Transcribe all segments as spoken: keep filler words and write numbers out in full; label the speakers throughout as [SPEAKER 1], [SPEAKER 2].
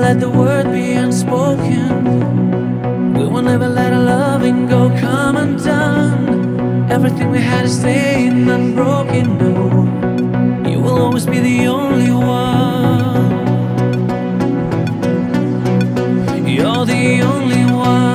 [SPEAKER 1] let the word be unspoken. We will never let our loving go come undone. Everything we had is staying unbroken. No, you will always be the only one. You're the only one.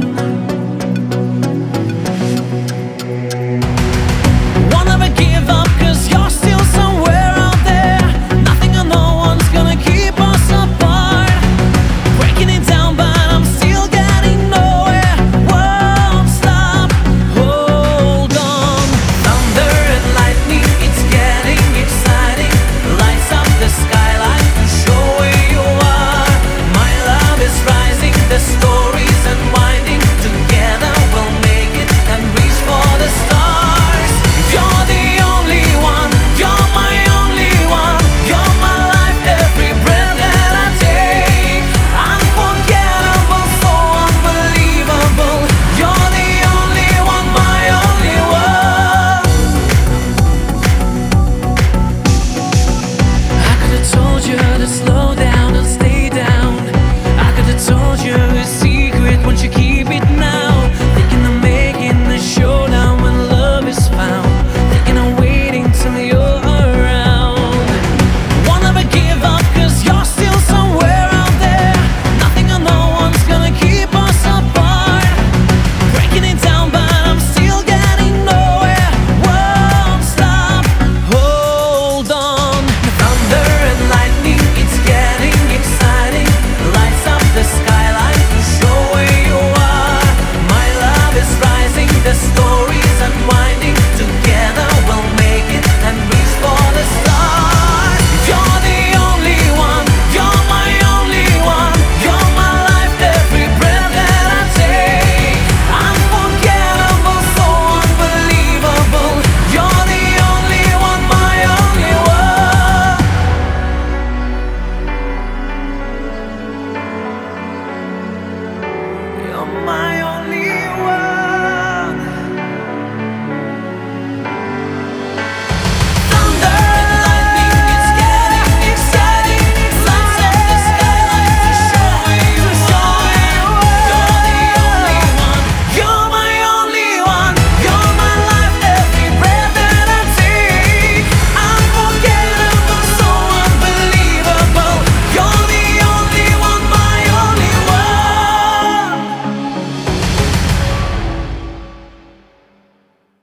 [SPEAKER 1] Won't ever give up, cause you're still somewhere out there. Nothing or no one's gonna keep us apart. Breaking it down, but I'm still getting nowhere. Won't stop, hold on. Thunder and lightning, it's getting exciting. Lights up the skyline to show where you are. My love is rising, the story's unwinding. Together we'll make it and reach for the stars. You're the only one, you're my only one. You're my life, every breath that I take. Unforgettable, so unbelievable. You're the only one, my only one. I could have told you to slow down and stay down. I could have told you a secret, won't you keep it now? Thinking of making the showdown when love is found. Thinking of waiting till you're around. Won't ever give up, cause you're still somewhere out there. Nothing or no one's gonna keep us apart. Breaking it down, but I'm still getting nowhere. Won't stop, hold on. Thunder and lightning, it's getting exciting. Lights up the skyline to show where you are. My love is rising, the story's unwinding. Together we'll make it and reach for the stars. You're the only one, you're my only one. You're my life, every breath that I take. Unforgettable, so unbelievable. You're the only one, my only one. You're my